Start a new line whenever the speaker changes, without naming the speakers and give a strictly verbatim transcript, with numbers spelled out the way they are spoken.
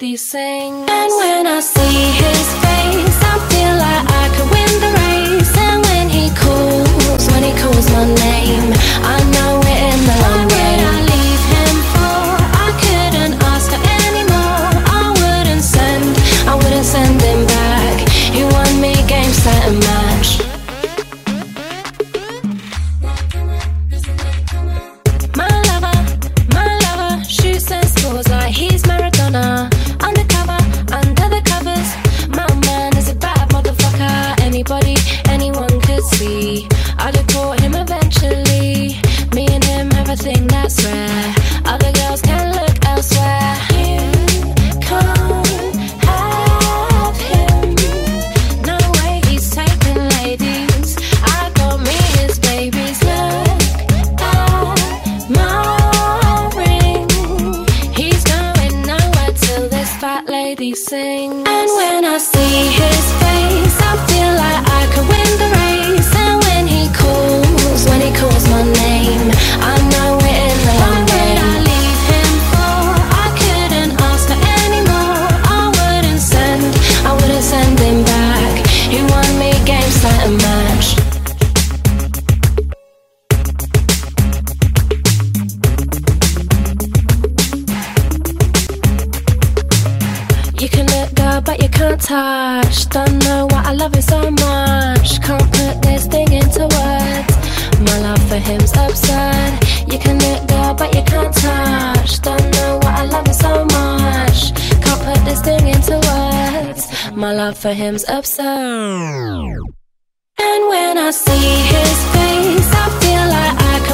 lady sings. And when I see his face, I feel like I could win the race. And when he calls, when he calls my name, I know we're in the long game. What would I leave him for? I couldn't ask for any more. I wouldn't send, I wouldn't send him back. He won me game, set and match. My lover, my lover, shoots and scores like he's Maradona. Undercover, under the covers, my man is a bad motherfucker. Anybody, anyone could see I'd have caught him eventually. Me and him have a thing that's rare. Other girls can look elsewhere. You can't have him. No way he's taking ladies. I got me his babies. Look at my ring. He's going nowhere till this fat lady sings. And when I see his face, I feel like I could win the race. And when he calls, when he calls my name, I know we're in the long game. What would I leave him for? I couldn't ask for any more. I wouldn't send, I wouldn't send him back. He won me game, set and match. You can look good, but you can't touch. Don't know why I love him so much. Can't put this thing into words. My love for him's absurd. You can look good, but you can't touch. Don't know why I love him so much. Can't put this thing into words. My love for him's absurd. And when I see his face, I feel like I could